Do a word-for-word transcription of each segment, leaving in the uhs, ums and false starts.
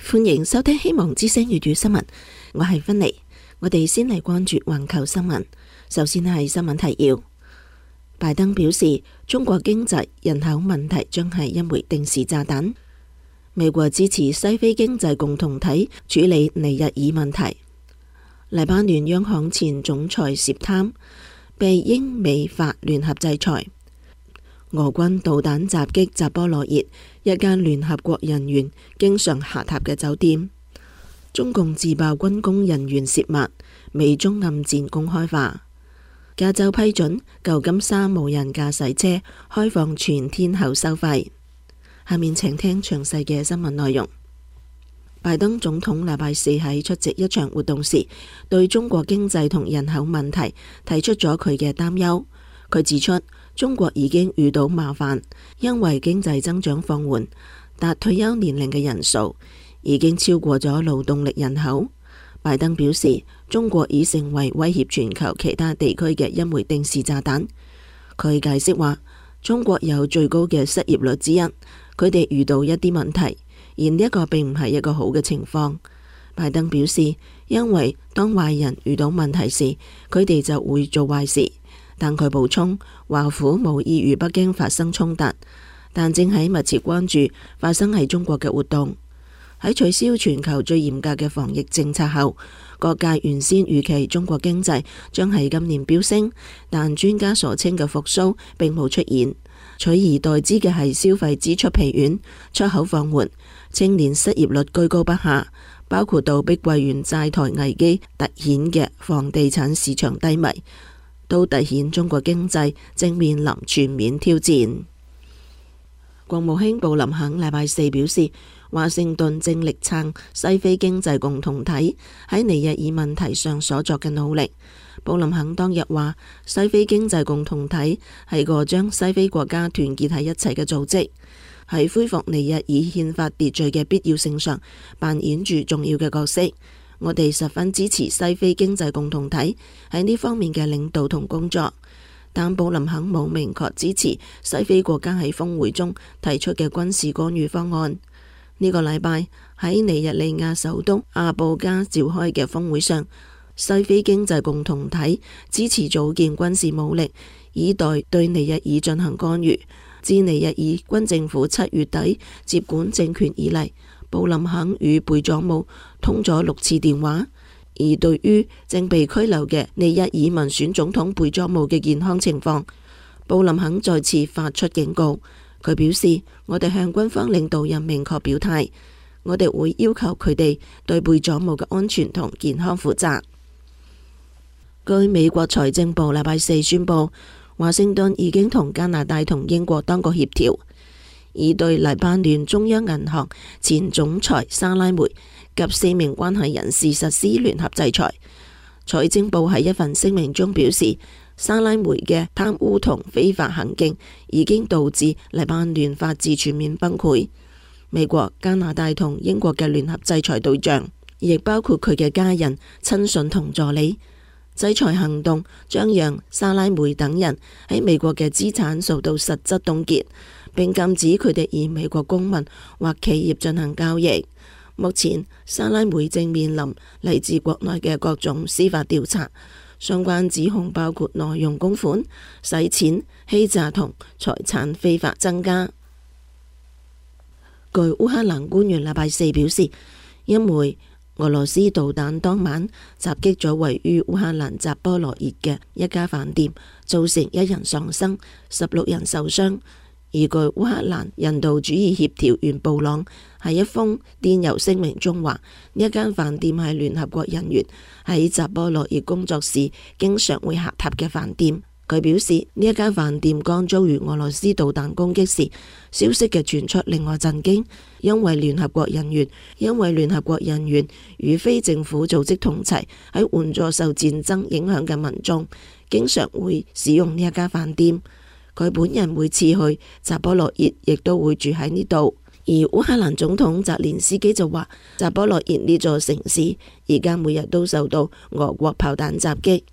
歡迎收聽希望之聲粵語新聞，我係芬妮。我哋先嚟關注環球新聞。首先係新聞提要。拜登表示，中國經濟人口問題將係一枚定時炸彈。美國支持西非經濟共同體處理尼日爾問題。黎巴嫩央行前總裁涉貪，被英美法聯合制裁。俄軍導彈襲擊扎波羅熱，一間聯合國人員經常下榻嘅酒店。中共自爆軍工人員洩密，美中暗戰公開化。加州批准舊金山無人駕駛車開放全天候收費。下面請聽詳細嘅新聞內容。拜登總統禮拜四喺出席一場活動時，對中國經濟同人口問題提出咗佢嘅擔憂。佢指出，中國已經遇到麻煩，因為經濟增長放緩，達退休年齡嘅人數已經超過咗勞動力人口。拜登表示，中國已成為威脅全球其他地區嘅一枚定時炸彈。佢解釋話，中國有最高嘅失業率之一，佢哋遇到一啲問題，而呢一個並唔係一個好嘅情況。拜登表示，因為當壞人遇到問題時，佢哋就會做壞事。但佢補充，華府無意與北京發生衝突，但正喺密切關注發生喺中國嘅活動。喺取消全球最嚴格嘅防疫政策後，各界原先預期中國經濟將喺今年飆升，但專家所稱嘅復甦並冇出現，取而代之嘅係消費支出疲軟、出口放緩、青年失業率居高不下，包括到碧桂園債台危機凸顯嘅房地產市場低迷，都凸顯中國經濟正面臨全面挑戰。國務卿布林肯禮拜四表示，華盛頓正力撐西非經濟共同體喺尼日爾問題上所作嘅努力。布林肯當日話，西非經濟共同體係個將西非國家團結喺一齊嘅組織，喺恢復尼日爾憲法秩序嘅必要性上扮演住重要嘅角色。我哋十分支持西非經濟共同體喺呢方面嘅領導同工作，但布林肯冇明確支持西非國家喺峰會中提出嘅軍事干預方案。呢個禮拜喺尼日利亞首都阿布加召開嘅峰會上，西非經濟共同體支持組建軍事武力，以待對尼日爾進行干預。自尼日爾軍政府七月底接管政權以嚟，布林肯與貝佐姆通咗六次電話。而對於正被拘留嘅尼日爾民選總統貝佐姆嘅健康情況，布林肯再次發出警告。佢表示，我哋向軍方領導人明確表態，我哋會要求佢哋對貝佐姆嘅安全同健康負責。據美國財政部禮拜四宣布，華盛頓已經同加拿大同英國當局協調，已對黎巴嫩中央銀行前總裁沙拉梅及四名關係人士實施聯合制裁。財政部喺一份聲明中表示，沙拉梅嘅貪污同非法行徑已經導致黎巴嫩法治全面崩潰。美國、加拿大同英國嘅聯合制裁對象，亦包括佢嘅家人、親信同助理。制裁行動將讓沙拉梅等人喺美國嘅資產受到實質凍結，並禁止佢哋以美國公民或企業進行交易。目前，沙拉梅正面臨嚟自國內嘅各種司法調查。相關指控包括挪用公款、洗錢、欺詐同財產非法增加。據烏克蘭官員禮拜四表示，一枚俄羅斯導彈當晚襲擊咗位於烏克蘭扎波羅熱嘅一家飯店，造成一人喪生、十六人受傷。而據烏克蘭人道主義協調員布朗喺一封電郵聲明中話，呢一間飯店係聯合國人員喺扎波羅熱工作時經常會下榻嘅飯店。佢表示，呢一間飯店剛遭遇俄羅斯導彈攻擊時，消息嘅傳出令我震驚，因為聯合國人員因為聯合國人員與非政府組織同齊喺援助受戰爭影響嘅民眾，經常會使用呢一間飯店。佢本人每次去扎波羅熱，亦都會住喺呢度。而烏克蘭總統澤連斯基就話，扎波羅熱呢座城市而家每日都受到俄國炮彈襲擊。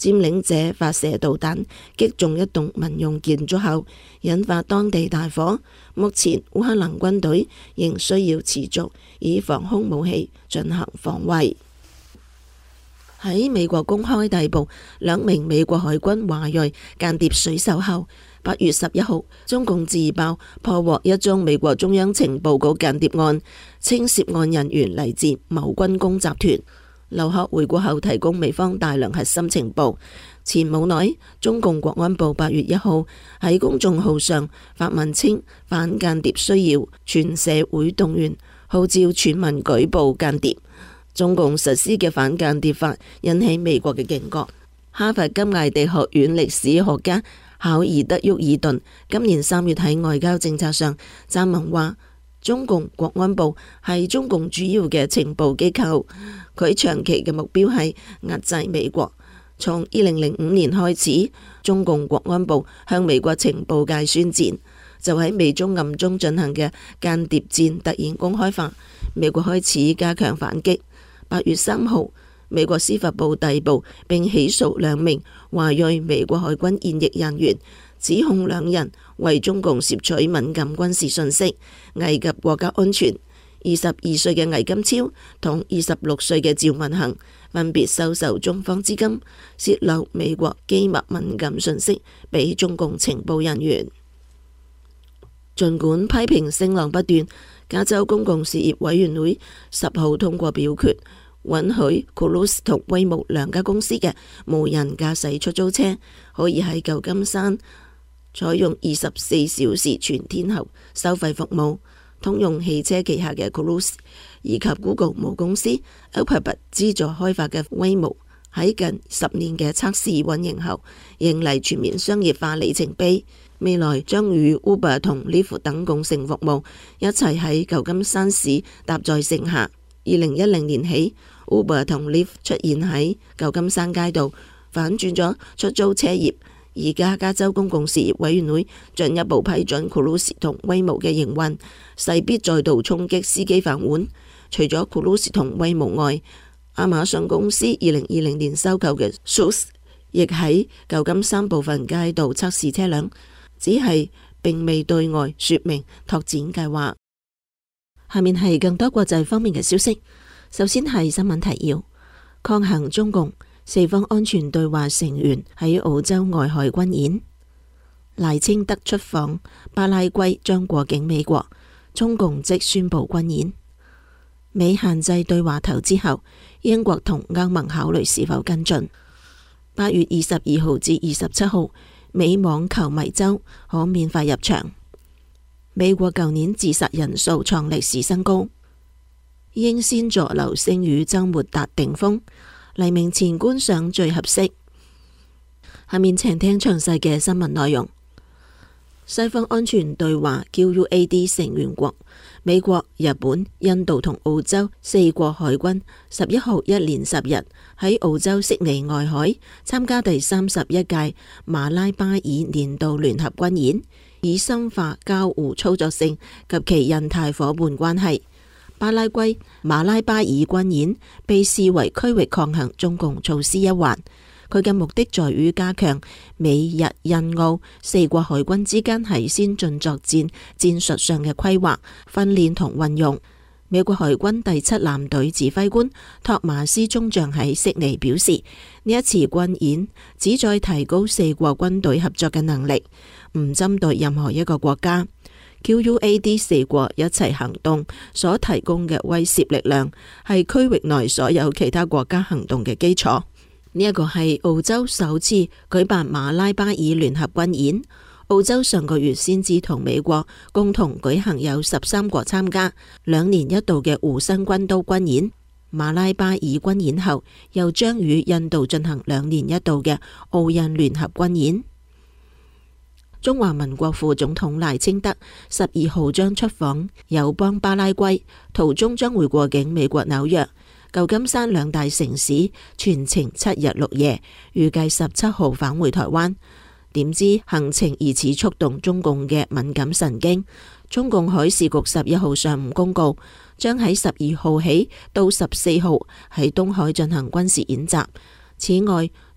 佔領者發射導彈擊中一棟民用建築後，引發當地大火。目前烏克蘭軍隊仍需要持續以防空武器進行防衛。喺美國公開逮捕兩名美國海軍華裔間諜水手後，八月十一號，中共自爆破獲一宗美國中央情報局間諜案，稱涉案人員嚟自某軍工集團。劉鶴回國後提供美方大量核心情報。前冇耐，中共國安部八月一號喺公眾號上發文稱，反間諜需要全社會動員，號召全民舉報間諜。中共實施嘅反間諜法引起美國嘅警覺。哈佛金艾迪學院歷史學家考爾德沃爾頓今年三月喺外交政策上撰文話，中共國安部係中共主要嘅情報機構，佢長期嘅目標係壓制美國。從二零零五年開始，中共國安部向美國情報界宣戰，就喺美中暗中進行嘅間諜戰突然公開化，美國開始加強反擊。八月三號，美國司法部逮捕並起訴兩名華裔美國海軍現役人員，指控兩人為中共攝取敏感軍事信息，危及國家安全。二十二歲嘅魏金超同二十六歲嘅趙文恒分別收受中方資金，洩漏美國機密敏感信息俾中共情報人員。儘管批評聲浪不斷，加州公共事業委員會十號通過表決，允許 Cruise 同 Waymo 兩家公司嘅無人駕駛出租車可以喺舊金山採用二十四小時全天候收費服務。通用汽車旗下嘅 Cruise 以及 Google 母公司 Alphabet 資助開發嘅 Waymo 喺近十年嘅測試運營後，迎嚟全面商業化里程碑。未來將與 Uber 同 Lyft 等共乘服務一齊喺舊金山市搭載乘客。二零一零年起， Uber 同 Lyft 出現喺舊金山街道，反轉咗出租車業。而家加州公共事業委員會進一步批准 Cruise 同 Waymo 嘅營運，勢必再度衝擊司機飯碗。除咗 Cruise 同 Waymo 外，亞馬遜公司二零二零年收購嘅 Zoox 亦喺舊金山部分街道測試車輛，只係並未對外說明拓展計劃。下面係更多國際方面嘅消息。首先係新聞提要：抗衡中共，四方安全對話成員喺澳洲外海軍演。賴清德出訪巴拉圭將過境美國，中共即宣布軍演。美限制對話投資後，英國同歐盟考慮是否跟進。八月二十二號至二十七號，美網球迷周可免費入場。美國舊年自殺人數創歷史新高。英仙座流星雨周末達頂峰，黎明前觀賞最合適。下面請聽詳細嘅新聞內容。西方安全對話 Q U A D 成員國美國、日本、印度同澳洲四國海軍十一號一連十日喺澳洲悉尼外海參加第三十一屆馬拉巴爾年度聯合軍演，以深化交互操作性及其印太夥伴關係。巴拉圭馬拉巴爾軍演被視為區域抗衡中共措施一環。佢嘅目的在於加強美日印澳四國海軍之間喺先進作戰戰術上嘅規劃、訓練同運用。美國海軍第七艦隊指揮官托馬斯中將喺悉尼表示，呢一次軍演旨在提高四國軍隊合作嘅能力，唔針對任何一個國家。Q U A D 四國一齊行動所提供嘅威懾力量，係區域內所有其他國家行動嘅基礎。呢一個係澳洲首次舉辦馬拉巴爾聯合軍演。澳洲上個月先至同美國共同舉行有十三國參加兩年一度嘅護身軍刀軍演。馬拉巴爾軍演後，又將與印度進行兩年一度嘅澳印聯合軍演。中華民國副總統賴清德十二號將出訪友邦巴拉圭，途中將會過境美國紐約、舊金山兩大城市，全程七日六夜，預計十七號返回台灣。點知行程疑似觸動中共嘅敏感神經。中共海事局十一號上午公告，將喺十二號起到十四號喺東海進行軍事演習。此外，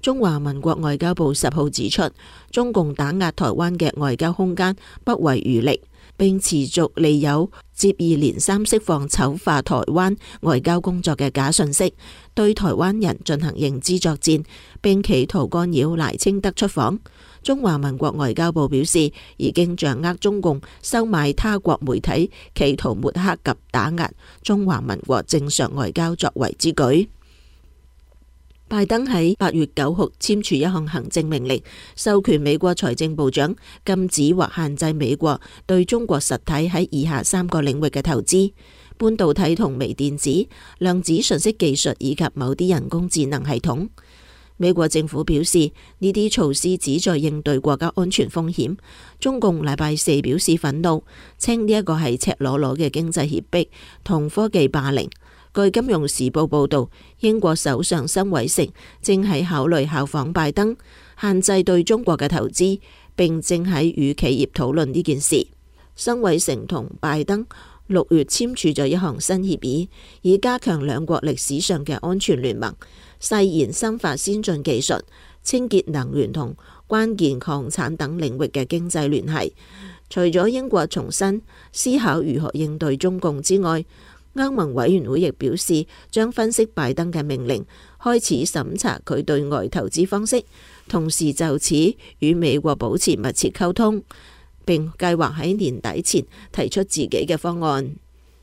中華民國外交部十號指出，中共打壓台灣嘅外交空間不遺餘力，並持續利誘接二連三釋放醜化台灣外交工作嘅假訊息，對台灣人進行認知作戰，並企圖干擾賴清德出訪。中華民國外交部表示，已經掌握中共收買他國媒體，企圖抹黑及打壓中華民國正常外交作為之舉。拜登喺八月九號簽署一項行政命令，授權美國財政部長禁止或限制美國對中國實體喺以下三個領域嘅投資：半導體同微電子、量子信息技術以及某啲人工智能系統。美國政府表示，呢啲措施旨在應對國家安全風險。中共禮拜四表示憤怒，稱呢一個係赤裸裸嘅經濟脅迫同科技霸凌。據《金融時報》報導，英國首相辛偉誠正喺考慮效仿拜登，限制對中國嘅投資，並正喺與企業討論呢件事。辛偉誠同拜登六月簽署咗一項新協議，以加強兩國歷史上嘅安全聯盟，誓言深化先進技術、清潔能源同關鍵礦產等領域嘅經濟聯繫。除咗英國重新思考如何應對中共之外，歐盟委員會亦表示將分析拜登嘅命令，開始審查佢對外投資方式，同時就此與美國保持密切溝通，並計劃喺年底前提出自己嘅方案。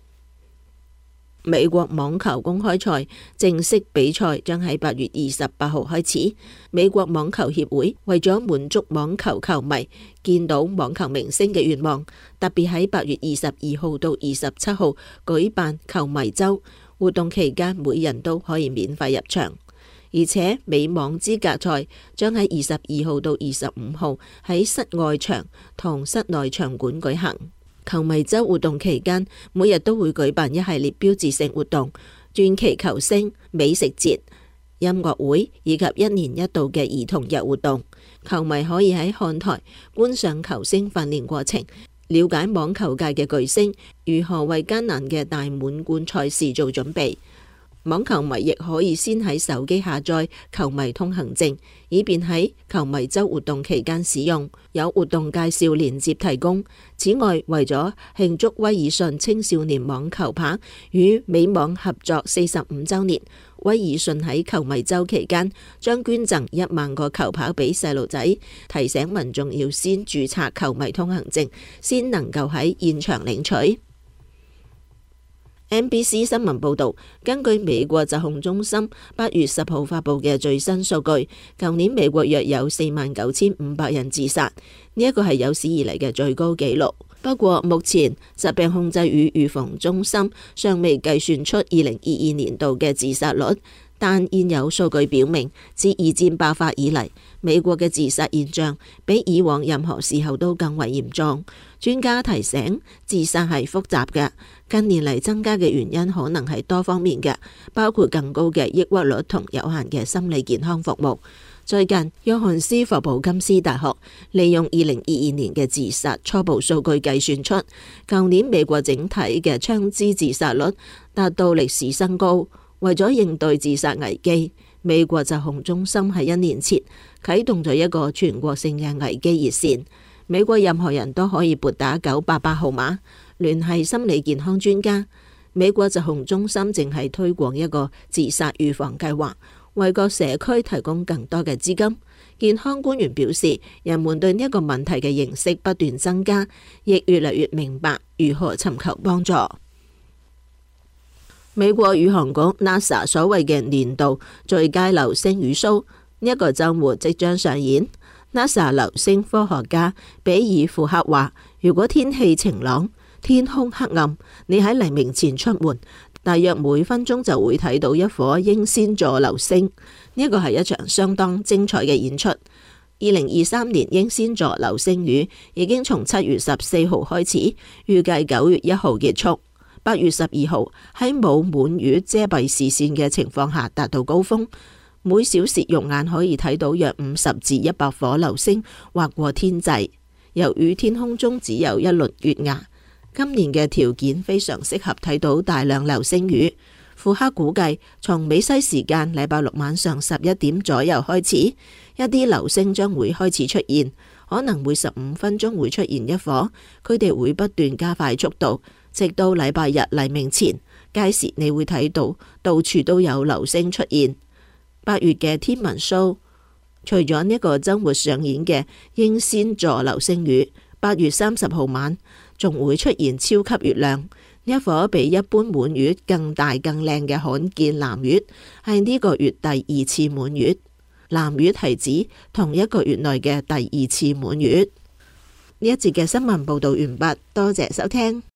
美國網球公開賽正式比賽將喺八月二十八號開始。美國網球協會為咗滿足網球球迷見到網球明星嘅願望，特別喺八月二十二號到二十七號舉辦球迷周活動，期間每人都可以免費入場。而且美網資格賽將喺二十二號到二十五號喺室外場同室內場館舉行。球迷周活動期間，每日都會舉辦一系列標誌性活動，傳奇球星、美食節、音樂會以及一年一度嘅兒童日活動。球迷可以喺看台觀賞球星訓練過程，了解網球界嘅巨星如何為艱難嘅大滿貫賽事做準備。網球迷亦可以先喺手機下載球迷通行證，以便喺球迷周活動期間使用。有活動介紹鏈接提供。此外，為咗慶祝威爾遜青少年網球拍與美網合作四十五週年，威爾遜喺球迷周期間將捐贈一萬個球拍俾細路仔，提醒民眾要先註冊球迷通行證，先能夠喺現場領取。N B C 新聞報導，根據美國疾控中心八月十號發布嘅最新數據，舊年美國約有四萬九千五百人自殺，呢一個係有史以嚟嘅最高紀錄。不過，目前疾病控制與預防中心尚未計算出二零二二年度嘅自殺率，但現有數據表明，自二戰爆發以嚟，美國嘅自殺現象比以往任何時候都更為嚴重。專家提醒，自殺係複雜嘅，近年嚟增加嘅原因可能係多方面嘅，包括更高嘅抑鬱率同有限嘅心理健康服務。最近，約翰斯霍普金斯大學利用二零二二年嘅自殺初步數據計算出，舊年美國整體嘅槍支自殺率達到歷史新高。為咗應對自殺危機，美國疾控中心喺一年前啟動咗一個全國性嘅危機熱線。美國任何人都可以撥打九八八號碼聯繫心理健康專家。美國疾控中心正係推廣一個自殺預防計劃，為各社區提供更多嘅資金。健康官員表示，人們對呢一個問題嘅認識不斷增加，亦越嚟越明白如何尋求幫助。美國宇航局 NASA 所謂嘅年度最佳流星雨 show 呢一個週末即將上演。NASA 流星科學家比爾庫克話，如果天氣晴朗，天空黑暗，你喺黎明前出門，大約每分鐘就會睇到一顆英仙座流星。呢一個係一場相當精彩嘅演出。二零二三年英仙座流星雨已經從七月十四號開始，預計九月一號結束。八月十二號喺冇滿月遮蔽視線嘅情況下達到高峰，每小時肉眼可以睇到約五十至一百顆流星劃過天際。由於天空中只有一輪月牙，今年嘅條件非常適合睇到大量流星雨。 庫克估計，從美西時間禮拜六晚上十一點左右開始，一啲流星將會開始出現，可能每十五分鐘會出現一顆，佢哋會不斷加快速度，直到禮拜日黎明前。屆時你會睇到到處都有流星出現。八月嘅天文 show， 除咗呢個周末上演嘅英仙座流星雨，八月三十號晚仲會出現超級月亮。呢一顆比一般滿月更大更靚嘅罕見藍月，係呢個月第二次滿月。藍月係指同一個月內嘅第二次滿月。呢一節嘅新聞報道完畢，多謝收聽。